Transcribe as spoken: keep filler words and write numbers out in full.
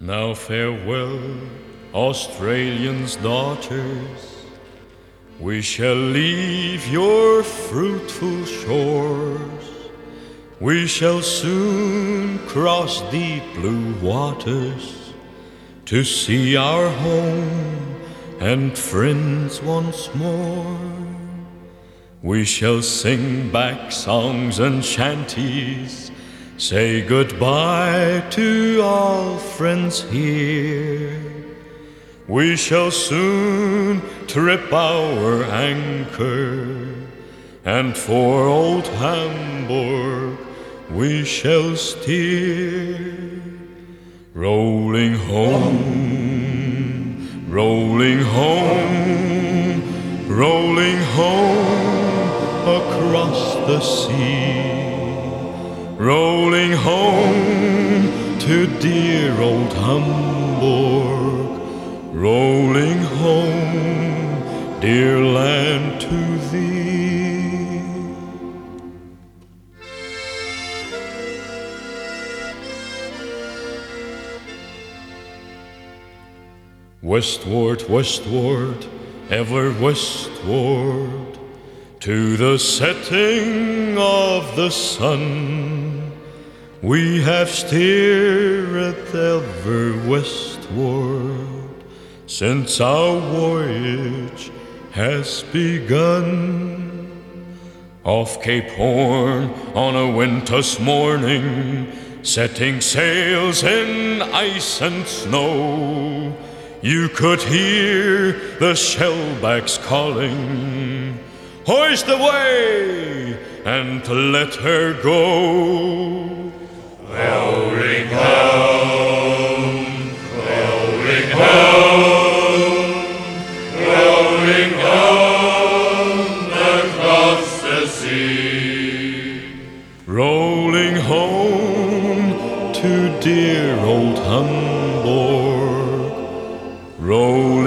Now farewell, Australians' daughters. We shall leave your fruitful shores. We shall soon cross deep blue waters to see our home and friends once more. We shall sing back songs and shanties, say goodbye to all friends here. We shall soon trip our anchor, and for old Hamburg we shall steer. Rolling home, rolling home, rolling home across the sea. Rolling home to dear old Hamburg. Rolling home, dear land, to thee. Westward, westward, ever westward, to the setting of the sun, we have steered ever westward since our voyage has begun. Off Cape Horn on a winter's morning, setting sails in ice and snow, you could hear the shellbacks calling, hoist away and let her go. Rolling home, rolling home, rolling home across the sea. Rolling home to dear old Hamburg. Rolling